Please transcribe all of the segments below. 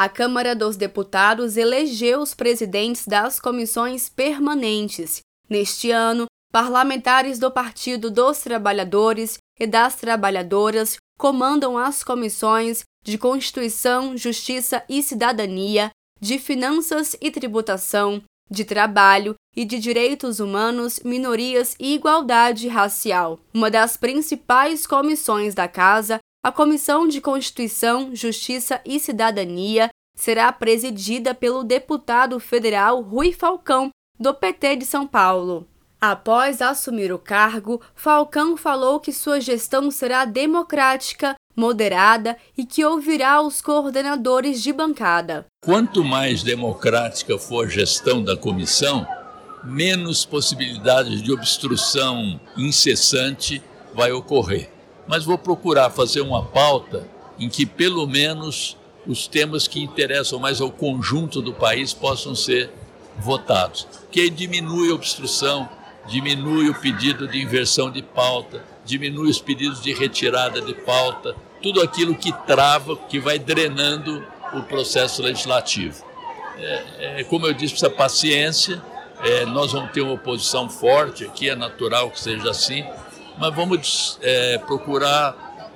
A Câmara dos Deputados elegeu os presidentes das comissões permanentes. Neste ano, parlamentares do Partido dos Trabalhadores e das Trabalhadoras comandam as comissões de Constituição, Justiça e Cidadania, de Finanças e Tributação, de Trabalho e de Direitos Humanos, Minorias e Igualdade Racial. Uma das principais comissões da Casa, a Comissão de Constituição, Justiça e Cidadania, será presidida pelo deputado federal Rui Falcão, do PT de São Paulo. Após assumir o cargo, Falcão falou que sua gestão será democrática, moderada e que ouvirá os coordenadores de bancada. Quanto mais democrática for a gestão da comissão, menos possibilidades de obstrução incessante vai ocorrer. Mas vou procurar fazer uma pauta em que pelo menos os temas que interessam mais ao conjunto do país possam ser votados, que aí diminui a obstrução, diminui o pedido de inversão de pauta, diminui os pedidos de retirada de pauta, tudo aquilo que trava, que vai drenando o processo legislativo. Como eu disse, precisa paciência, nós vamos ter uma oposição forte aqui, é natural que seja assim, mas vamos procurar,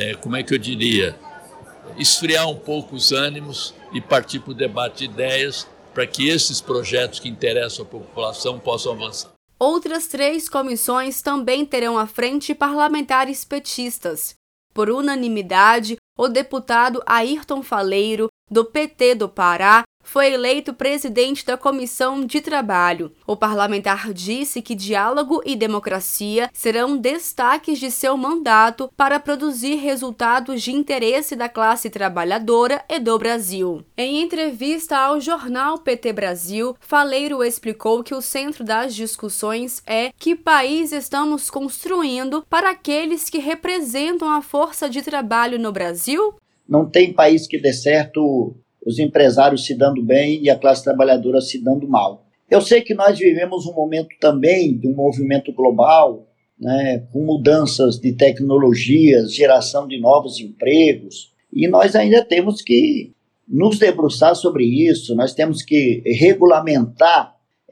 esfriar um pouco os ânimos e partir para o debate de ideias para que esses projetos que interessam a população possam avançar. Outras 3 comissões também terão à frente parlamentares petistas. Por unanimidade, o deputado Ayrton Faleiro, do PT do Pará, foi eleito presidente da Comissão de Trabalho. O parlamentar disse que diálogo e democracia serão destaques de seu mandato para produzir resultados de interesse da classe trabalhadora e do Brasil. Em entrevista ao jornal PT Brasil, Faleiro explicou que o centro das discussões é que país estamos construindo para aqueles que representam a força de trabalho no Brasil? Não tem país que dê certo os empresários se dando bem e a classe trabalhadora se dando mal. Eu sei que nós vivemos um momento também de um movimento global, né, com mudanças de tecnologias, geração de novos empregos, e nós ainda temos que nos debruçar sobre isso, nós temos que regulamentar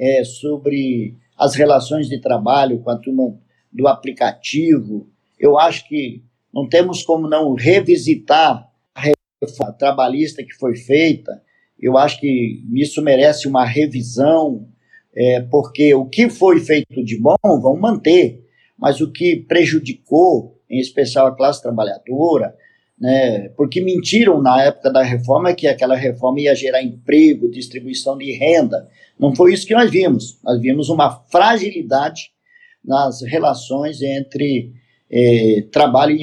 sobre as relações de trabalho com a turma do aplicativo. Eu acho que não temos como não revisitar a trabalhista que foi feita. Eu acho que isso merece uma revisão, porque o que foi feito de bom vão manter, mas o que prejudicou, em especial a classe trabalhadora, né, porque mentiram na época da reforma que aquela reforma ia gerar emprego, distribuição de renda. Não foi isso que nós vimos. Nós vimos uma fragilidade nas relações entre trabalho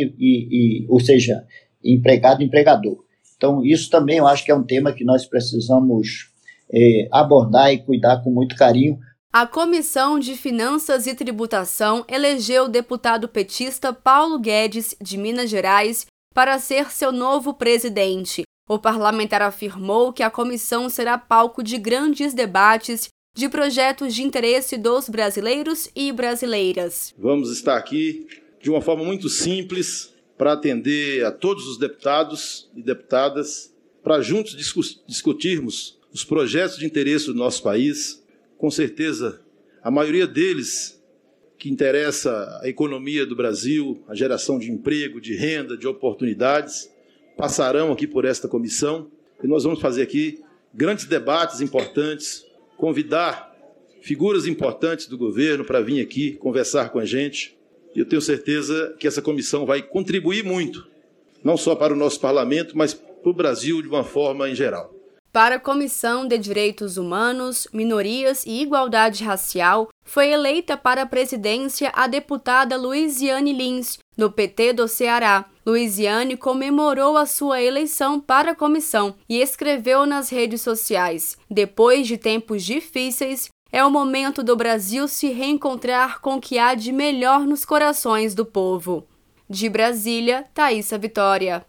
ou seja, empregado e empregador. Então, isso também eu acho que é um tema que nós precisamos abordar e cuidar com muito carinho. A Comissão de Finanças e Tributação elegeu o deputado petista Paulo Guedes, de Minas Gerais, para ser seu novo presidente. O parlamentar afirmou que a comissão será palco de grandes debates de projetos de interesse dos brasileiros e brasileiras. Vamos estar aqui de uma forma muito simples, para atender a todos os deputados e deputadas, para juntos discutirmos os projetos de interesse do nosso país. Com certeza, a maioria deles que interessa a economia do Brasil, a geração de emprego, de renda, de oportunidades, passarão aqui por esta comissão e nós vamos fazer aqui grandes debates importantes, convidar figuras importantes do governo para vir aqui conversar com a gente. E eu tenho certeza que essa comissão vai contribuir muito, não só para o nosso parlamento, mas para o Brasil de uma forma em geral. Para a Comissão de Direitos Humanos, Minorias e Igualdade Racial, foi eleita para a presidência a deputada Luiziane Lins, do PT do Ceará. Luiziane comemorou a sua eleição para a comissão e escreveu nas redes sociais: "Depois de tempos difíceis, é o momento do Brasil se reencontrar com o que há de melhor nos corações do povo." De Brasília, Thaísa Vitória.